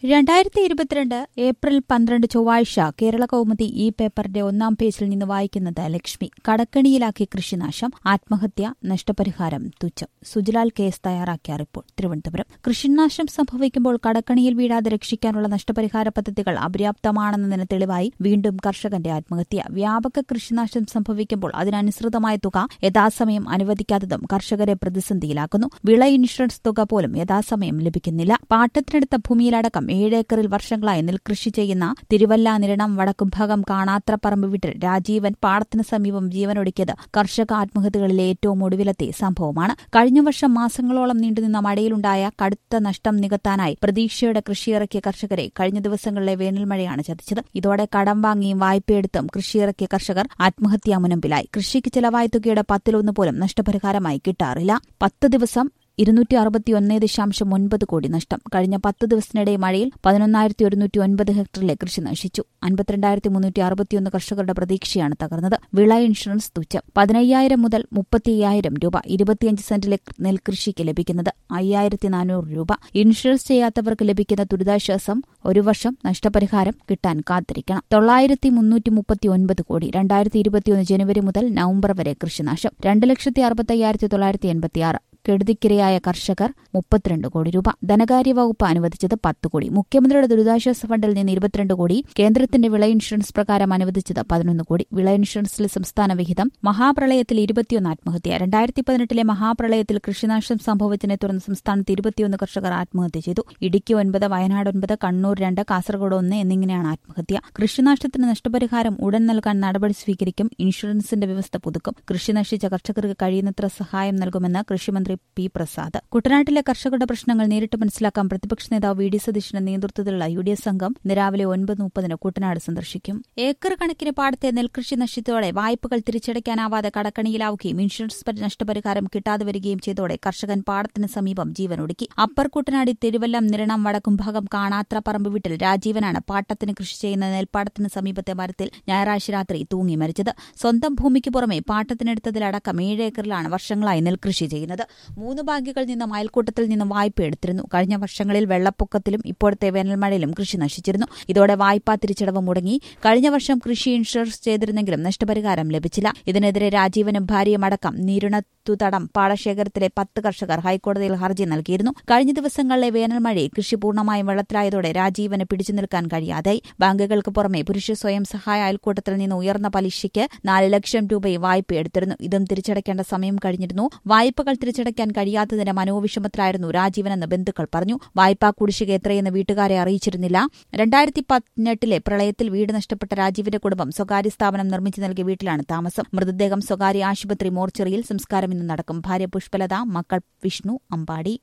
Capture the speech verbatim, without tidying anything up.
രണ്ടായിരത്തി ഇരുപത്തിരണ്ട് ഏപ്രിൽ പന്ത്രണ്ട് ചൊവ്വാഴ്ച കേരള കൗമുദി ഈ പേപ്പറിന്റെ ഒന്നാം പേജിൽ നിന്ന് വായിക്കുന്നത് ലക്ഷ്മി. കടക്കണിയിലാക്കി കൃഷിനാശം, ആത്മഹത്യ, നഷ്ടപരിഹാരം തുച്ഛം. സുജിലാൽ കേസ് തയ്യാറാക്കിയ റിപ്പോർട്ട്. തിരുവനന്തപുരം. കൃഷിനാശം സംഭവിക്കുമ്പോൾ കടക്കണിയിൽ വീഴാതെ രക്ഷിക്കാനുള്ള നഷ്ടപരിഹാര പദ്ധതികൾ അപര്യാപ്തമാണെന്നതിന് തെളിവായി വീണ്ടും കർഷകന്റെ ആത്മഹത്യ. വ്യാപക കൃഷിനാശം സംഭവിക്കുമ്പോൾ അതിനനുസൃതമായ തുക യഥാസമയം അനുവദിക്കാത്തതും കർഷകരെ പ്രതിസന്ധിയിലാക്കുന്നു. വിള ഇൻഷുറൻസ് തുക പോലും യഥാസമയം ലഭിക്കുന്നില്ല. പാട്ടത്തിനെടുത്ത ഭൂമിയിലടക്കം ഏഴേക്കറിൽ വർഷങ്ങളായി നെൽകൃഷി ചെയ്യുന്ന തിരുവല്ല നിരണം വടക്കുംഭാഗം കാണാത്രപ്പറമ്പ് വീട്ടിൽ രാജീവൻ പാടത്തിന് സമീപം ജീവനൊടുക്കിയത് കർഷക ആത്മഹത്യകളിലെ ഏറ്റവും ഒടുവിലത്തെ സംഭവമാണ്. കഴിഞ്ഞ വർഷം മാസങ്ങളോളം നീണ്ടുനിന്ന മഴയിലുണ്ടായ കടുത്ത നഷ്ടം നികത്താനായി പ്രതീക്ഷയുടെ കൃഷിയിറക്കിയ കർഷകരെ കഴിഞ്ഞ ദിവസങ്ങളിലെ വേനൽമഴയാണ് ചതിച്ചത്. ഇതോടെ കടം വാങ്ങിയും വായ്പയെടുത്തും കൃഷിയിറക്കിയ കർഷകർ ആത്മഹത്യാ മുനമ്പിലായി. കൃഷിക്ക് ചെലവായ തുകയുടെ പത്തിലൊന്ന് പോലും നഷ്ടപരിഹാരമായി കിട്ടാറില്ല. പത്ത് ദിവസം ഇരുന്നൂറ്റി അറുപത്തിയൊന്ന് ദശാംശം ഒൻപത് കോടി നഷ്ടം. കഴിഞ്ഞ പത്ത് ദിവസത്തിനിടെ മഴയിൽ പതിനൊന്നായിരത്തി ഒരുന്നൂറ്റി ഒൻപത് ഹെക്ടറിലെ കൃഷി നശിച്ചു. അൻപത്തിരണ്ടായിരത്തി മുന്നൂറ്റി അറുപത്തിയൊന്ന് കർഷകരുടെ പ്രതീക്ഷയാണ് തകർന്നത്. വിള ഇൻഷുറൻസ് തുച്ഛം. പതിനയ്യായിരം മുതൽ മുപ്പത്തി അയ്യായിരം രൂപ. ഇരുപത്തിയഞ്ച് സെന്റിലെ നെൽകൃഷിക്ക് ലഭിക്കുന്നത് അയ്യായിരത്തി നാനൂറ് രൂപ. ഇൻഷുറൻസ് ചെയ്യാത്തവർക്ക് ലഭിക്കുന്ന ദുരിതാശ്വാസം ഒരു വർഷം നഷ്ടപരിഹാരം കിട്ടാൻ കാത്തിരിക്കണം. തൊള്ളായിരത്തി മുന്നൂറ്റി മുപ്പത്തി ഒൻപത് കോടി. രണ്ടായിരത്തി ഇരുപത്തിയൊന്ന് ജനുവരി മുതൽ നവംബർ വരെ കൃഷിനാശം രണ്ട് ലക്ഷത്തി അറുപത്തി അയ്യായിരത്തി തൊള്ളായിരത്തി എൺപത്തിയാറ്. കെടുതിക്കിരയായ കർഷകർ മുപ്പത്തിരണ്ട് കോടി രൂപ. ധനകാര്യ വകുപ്പ് അനുവദിച്ചത് പത്ത് കോടി. മുഖ്യമന്ത്രിയുടെ ദുരിതാശ്വാസ ഫണ്ടിൽ നിന്ന് ഇരുപത്തിരണ്ട് കോടി. കേന്ദ്രത്തിന്റെ വിള ഇൻഷുറൻസ് പ്രകാരം അനുവദിച്ചത് പതിനൊന്ന് കോടി. വിള ഇൻഷുറൻസിലെ സംസ്ഥാന വിഹിതം. മഹാപ്രളയത്തിൽ ഇരുപത്തിയൊന്ന് ആത്മഹത്യ. രണ്ടായിരത്തി പതിനെട്ടിലെ മഹാപ്രളയത്തിൽ കൃഷിനാശം സംഭവിച്ചതിനെ തുടർന്ന് സംസ്ഥാനത്ത് ഇരുപത്തിയൊന്ന് കർഷകർ ആത്മഹത്യ ചെയ്തു. ഇടുക്കി ഒൻപത്, വയനാട് ഒൻപത്, കണ്ണൂർ രണ്ട്, കാസർഗോഡ് ഒന്ന് എന്നിങ്ങനെയാണ് ആത്മഹത്യ. കൃഷിനാശത്തിന് നഷ്ടപരിഹാരം ഉടൻ നൽകാൻ നടപടി സ്വീകരിക്കും. ഇൻഷുറൻസിന്റെ വ്യവസ്ഥ പുതുക്കും. കൃഷി നശിച്ച കർഷകർക്ക് കഴിയുന്നത്ര സഹായം നൽകുമെന്ന് കൃഷിമന്ത്രി പി പ്രസാദ്. കുട്ടനാട്ടിലെ കർഷകരുടെ പ്രശ്നങ്ങൾ നേരിട്ട് മനസ്സിലാക്കാൻ പ്രതിപക്ഷ നേതാവ് വി ഡി സതീശന്റെ നേതൃത്വത്തിലുള്ള യു ഡി എഫ് സംഘം ഇന്ന് രാവിലെ ഒൻപത് മുപ്പതിന് കുട്ടനാട് സന്ദർശിക്കും. ഏക്കർ കണക്കിന് പാടത്തെ നെൽകൃഷി നശിച്ചതോടെ വായ്പകൾ തിരിച്ചടയ്ക്കാനാവാതെ കടക്കണിയിലാവുകയും ഇൻഷുറൻസ് നഷ്ടപരിഹാരം കിട്ടാതെ വരികയും ചെയ്തതോടെ കർഷകൻ പാടത്തിന് സമീപം ജീവനൊടുക്കി. അപ്പർ കുട്ടനാടി തിരുവല്ലം നിരണം വടക്കുംഭാഗം കാണാത്ര പറമ്പ് വീട്ടിൽ രാജീവനാണ് പാട്ടത്തിന് കൃഷി ചെയ്യുന്ന നെൽപ്പാടത്തിന് സമീപത്തെ മരത്തിൽ ഞായറാഴ്ച രാത്രി തൂങ്ങി മരിച്ചത്. സ്വന്തം ഭൂമിക്ക് പുറമെ പാട്ടത്തിനെടുത്തതിലടക്കം ഏഴ് ഏക്കറിലാണ് വർഷങ്ങളായി നെൽകൃഷി ചെയ്യുന്നത്. മൂന്ന് ബാങ്കുകളിൽ നിന്നും അയൽക്കൂട്ടത്തിൽ നിന്നും വായ്പ എടുത്തിരുന്നു. കഴിഞ്ഞ വർഷങ്ങളിൽ വെള്ളപ്പൊക്കത്തിലും ഇപ്പോഴത്തെ വേനൽമഴയിലും കൃഷി നശിച്ചിരുന്നു. ഇതോടെ വായ്പാ തിരിച്ചടവ് മുടങ്ങി. കഴിഞ്ഞ വർഷം കൃഷി ഇൻഷുറൻസ് ചെയ്തിരുന്നെങ്കിലും നഷ്ടപരിഹാരം ലഭിച്ചില്ല. ഇതിനെതിരെ രാജീവനും ഭാര്യയുമടക്കം നീരുണത്തുതടം പാടശേഖരത്തിലെ പത്ത് കർഷകർ ഹൈക്കോടതിയിൽ ഹർജി നൽകിയിരുന്നു. കഴിഞ്ഞ ദിവസങ്ങളിലെ വേനൽമഴയിൽ കൃഷി പൂർണ്ണമായും വെള്ളത്തിലായതോടെ രാജീവന് പിടിച്ചു നിൽക്കാൻ കഴിയാതായി. ബാങ്കുകൾക്ക് പുറമെ പുരുഷ സ്വയം സഹായ അയൽക്കൂട്ടത്തിൽ നിന്ന് ഉയർന്ന പലിശയ്ക്ക് നാല് ലക്ഷം രൂപയും വായ്പ എടുത്തിരുന്നു. ഇതും തിരിച്ചടയ്ക്കേണ്ട സമയം കഴിഞ്ഞിരുന്നു. വായ്പകൾ തിരിച്ചടയ്ക്കാൻ കഴിയാത്തതിന്റെ മനോവിഷമത്തിലായിരുന്നു രാജീവനെന്ന് ബന്ധുക്കൾ പറഞ്ഞു. വായ്പാ കുടിശ്ശിക എത്രയെന്ന് വീട്ടുകാരെ അറിയിച്ചിരുന്നില്ല. രണ്ടായിരത്തി പതിനെട്ടിലെ പ്രളയത്തിൽ വീട് നഷ്ടപ്പെട്ട രാജീവിന്റെ കുടുംബം സ്വകാര്യ സ്ഥാപനം നിർമ്മിച്ചു നൽകിയ വീട്ടിലാണ് താമസം. മൃതദേഹം സ്വകാര്യ ആശുപത്രി മോർച്ചറിയിൽ സംസ്കാരം ഇന്ന് നടക്കും. ഭാര്യ പുഷ്പലത, മക്കൾ വിഷ്ണു, അമ്പാടി.